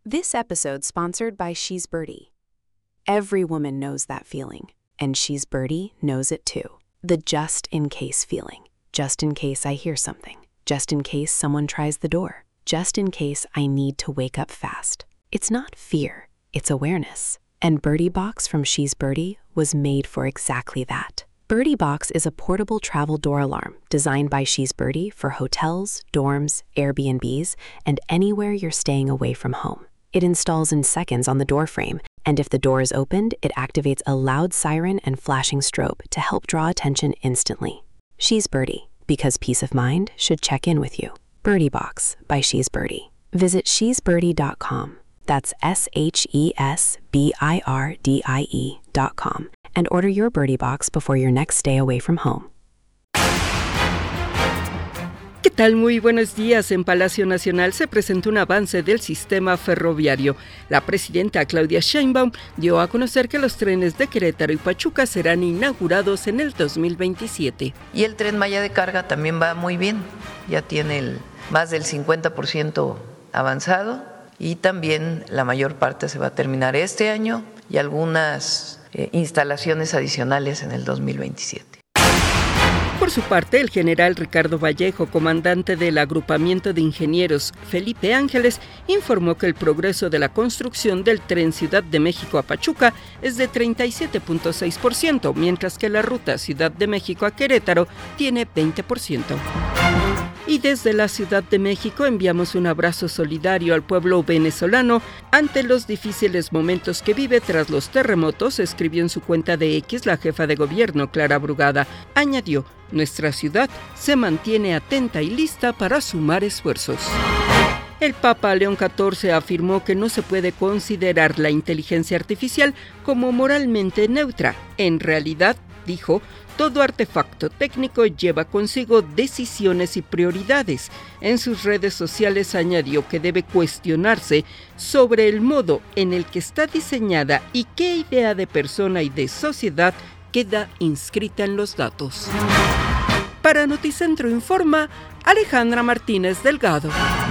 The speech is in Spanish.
This episode sponsored by She's Birdie. Every woman knows that feeling, and She's Birdie knows it too. The just-in-case feeling. Just in case I hear something. Just in case someone tries the door. Just in case I need to wake up fast. It's not fear, it's awareness. And Birdie Box from She's Birdie was made for exactly that. Birdie Box is a portable travel door alarm designed by She's Birdie for hotels, dorms, Airbnbs, and anywhere you're staying away from home. It installs in seconds on the door frame, and if the door is opened, it activates a loud siren and flashing strobe to help draw attention instantly. She's Birdie, because peace of mind should check in with you. Birdie Box by She's Birdie. Visit shesbirdie.com. That's SHESBIRDIE.com. And order your Birdie Box before your next stay away from home. ¿Qué tal? Muy buenos días. En Palacio Nacional se presentó un avance del sistema ferroviario. La presidenta Claudia Sheinbaum dio a conocer que los trenes de Querétaro y Pachuca serán inaugurados en el 2027. Y el Tren Maya de carga también va muy bien. Ya tiene más del 50% avanzado y también la mayor parte se va a terminar este año y algunas instalaciones adicionales en el 2027. Por su parte, el general Ricardo Vallejo, comandante del agrupamiento de ingenieros Felipe Ángeles, informó que el progreso de la construcción del tren Ciudad de México a Pachuca es de 37.6%, mientras que la ruta Ciudad de México a Querétaro tiene 20%. Y desde la Ciudad de México enviamos un abrazo solidario al pueblo venezolano ante los difíciles momentos que vive tras los terremotos, escribió en su cuenta de X la jefa de gobierno, Clara Brugada. Añadió: nuestra ciudad se mantiene atenta y lista para sumar esfuerzos. El Papa León XIV afirmó que no se puede considerar la inteligencia artificial como moralmente neutra. En realidad, dijo, todo artefacto técnico lleva consigo decisiones y prioridades. En sus redes sociales añadió que debe cuestionarse sobre el modo en el que está diseñada y qué idea de persona y de sociedad queda inscrita en los datos. Para Noticentro Informa, Alejandra Martínez Delgado.